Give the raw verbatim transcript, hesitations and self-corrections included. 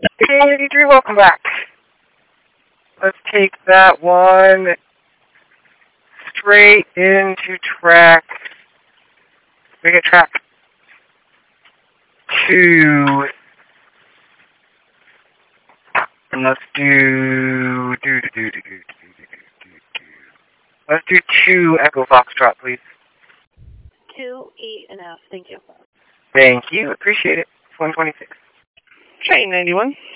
eighteen eighty-three, welcome back. Let's take that one straight into track. We get track two. And let's do do do do do do do do do do. Let's do two Echo Foxtrot, please. Two E and F. Thank you. Thank you. Appreciate it. one twenty-six. Train ninety-one.